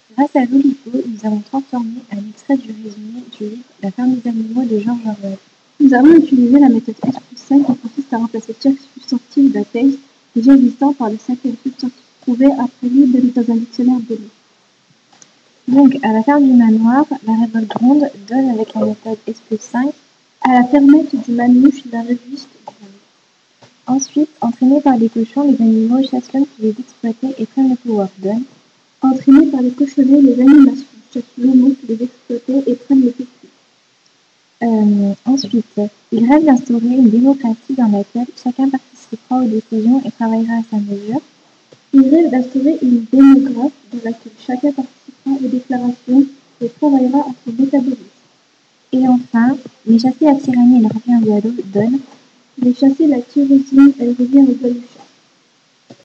Grâce à l'Oulipo, nous avons transformé un extrait du résumé du livre La ferme des animaux de George Orwell. Nous avons utilisé la méthode S+5 qui consiste à remplacer chaque substantif d'un texte déjà existant par le cinquième substantif trouvé après lui dans un dictionnaire de mots. Donc, à la ferme du manoir, la révolte gronde donne avec la méthode S+5 à la fermette du manouche la réviste gronde. Ensuite, entraînés par les cochons, les animaux chassent l'homme qui les exploitait et prennent le pouvoir donne. Entraînés par les cochonnets, les animations chassent l'homme qui les exploitait et prennent le pouvoir. Ensuite, il rêve d'instaurer une démocratie dans laquelle chacun participera aux décisions et travaillera à sa mesure. Il rêve d'instaurer une démographe dans laquelle chacun participera aux déclarations et travaillera à son métabolisme. Et enfin, les chasser la tyrannie et leur revient à l'eau donne. Les chasser la tyrosine, elle revient au baluchon.